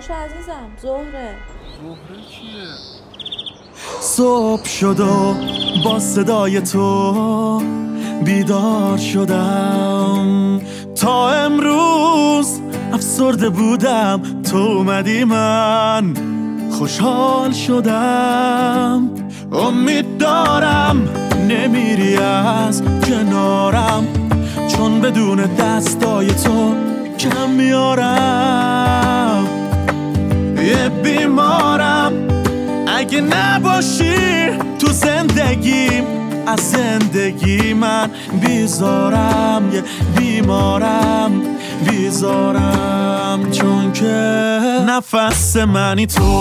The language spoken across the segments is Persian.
باشه عزیزم. زهره کیه؟ صبح شد و با صدای تو بیدار شدم. تا امروز افسرده بودم، تو اومدی من خوشحال شدم. امید دارم نمیری از کنارم، چون بدون دستای تو کم میارم. یه بیمارم اگه نباشی تو زندگیم، از زندگی من بیزارم. یه بیمارم بیزارم، چون که نفس منی تو،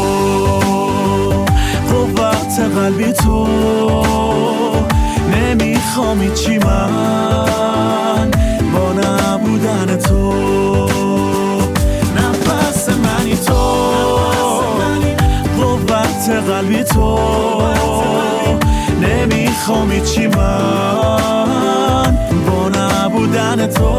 قوت قلبی تو، نمیخوام هیچی من با نبودن تو. نفس منی تو، قوت قلبی تو، نمیخوام هیچی من با نبودن تو.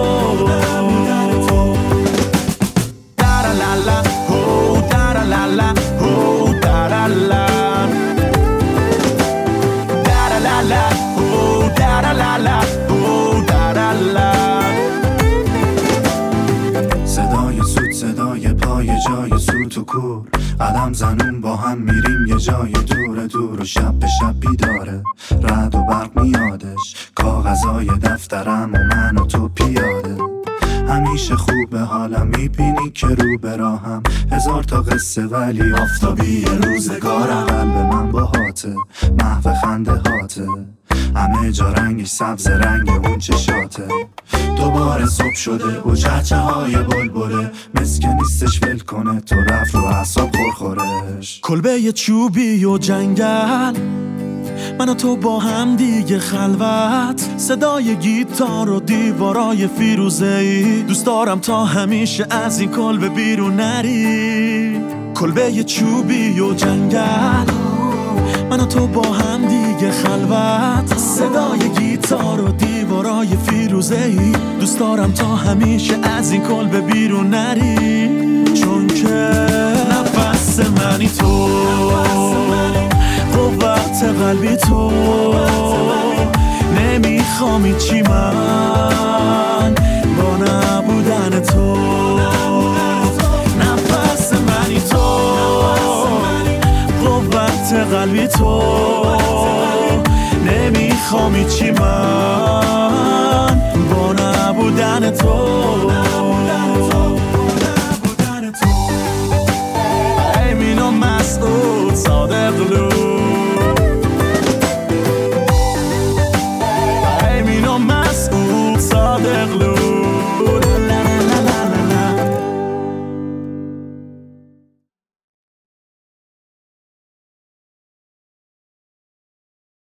صدای سود، صدای پای جای سوت و کور، قدم زنون با هم میریم یه جای دور دور، و شب به شب بیداره رعد و برق میادش، کاغذای دفترم و من و تو پیاده. همیشه خوبه حالم میبینی که رو براهم، هزار تا قصه ولی آفتابی روزگارم. قلب من با هاته، محو خنده هاته، همه جا رنگش سبز رنگ اون چشاته. دوباره صبح شده و چهچه های بلبله، مسکه نیستش ول کنه تو رفت رو اعصاب خورخورش. کلبه یه چوبی و جنگل، من و تو با هم دیگه خلوت، صدای گیتار و دیوارای فیروزه‌ای. دوست دارم تا همیشه از این کلبه بیرون نری. کلبه یه چوبی و جنگل، من و تو با هم دیگه خلوت، صدای گیتار و دیوارای فیروزه‌ای. دوست دارم تا همیشه از این کلبه بیرون نری، چون که نفس منی تو، قوت قلبی تو، نمیخوام هیچی من با نبودن تو. نفس منی تو، قوت قلبی تو، نمیخوام هیچی من با نبودن تو.